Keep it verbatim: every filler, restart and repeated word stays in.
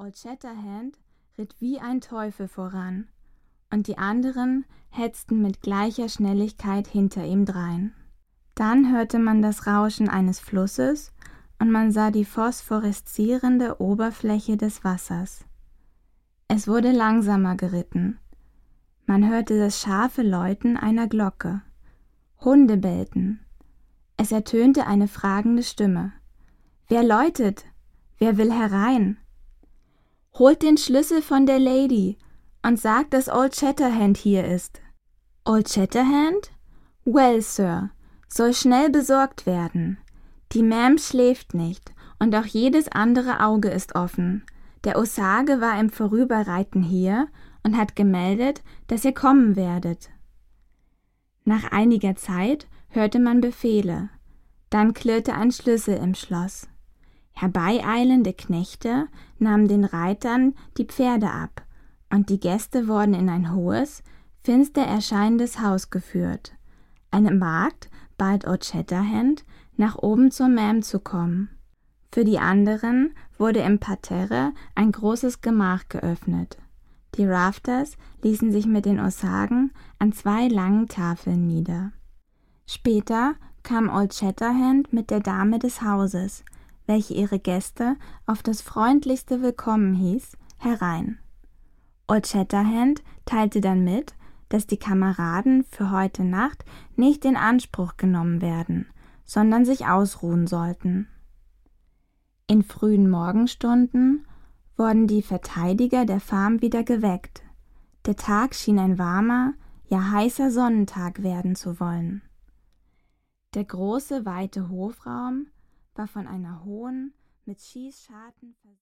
Old Shatterhand ritt wie ein Teufel voran, und die anderen hetzten mit gleicher Schnelligkeit hinter ihm drein. Dann hörte man das Rauschen eines Flusses, und man sah die phosphoreszierende Oberfläche des Wassers. Es wurde langsamer geritten. Man hörte das scharfe Läuten einer Glocke. Hunde bellten. Es ertönte eine fragende Stimme. »Wer läutet? Wer will herein?« »Holt den Schlüssel von der Lady und sagt, dass Old Shatterhand hier ist.« »Old Shatterhand? Well, Sir, soll schnell besorgt werden. Die Ma'am schläft nicht und auch jedes andere Auge ist offen. Der Osage war im Vorüberreiten hier und hat gemeldet, dass ihr kommen werdet.« Nach einiger Zeit hörte man Befehle. Dann klirrte ein Schlüssel im Schloss. Herbeieilende Knechte nahmen den Reitern die Pferde ab, und die Gäste wurden in ein hohes, finster erscheinendes Haus geführt. Eine Magd bat Old Shatterhand, nach oben zur Ma'am zu kommen. Für die anderen wurde im Parterre ein großes Gemach geöffnet. Die Rafters ließen sich mit den Osagen an zwei langen Tafeln nieder. Später kam Old Shatterhand mit der Dame des Hauses, welche ihre Gäste auf das freundlichste willkommen hieß, herein. Old Shatterhand teilte dann mit, dass die Kameraden für heute Nacht nicht in Anspruch genommen werden, sondern sich ausruhen sollten. In frühen Morgenstunden wurden die Verteidiger der Farm wieder geweckt. Der Tag schien ein warmer, ja heißer Sonnentag werden zu wollen. Der große, weite Hofraum war von einer hohen, mit Schießscharten